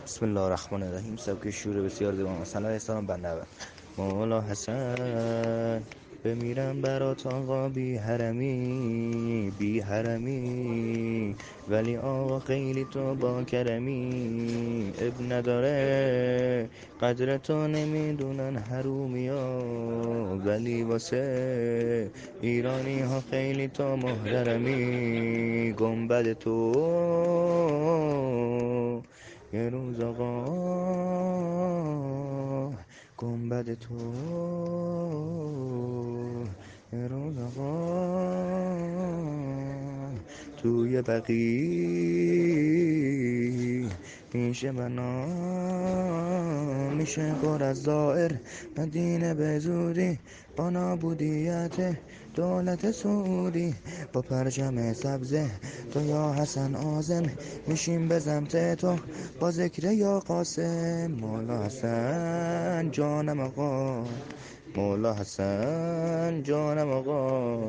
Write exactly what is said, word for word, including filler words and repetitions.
بسم الله الرحمن الرحیم. سبک شور بسیار زیبا. مثلا اسلام بنده مولا حسن بمیرم برات آقا بی حرمی بی حرمی، ولی آقا خیلی تو با کرمی. اب نداره قدر تو نمیدونن حرومی ها، ولی واسه ایرانی ها خیلی تو محترمی. گنبد تو یه روز آقا، گنبد تو یه روز آقا توی بقی میشه بنا، میشه پر از زائر مدینه به زودی، با نابودیت دولت سعودی. با پرچم سبزه تو یا حسن آزم، میشیم به سمت تو با ذکر یا قاسم. مولا حسن جانم آقا، مولا حسن جانم آقا.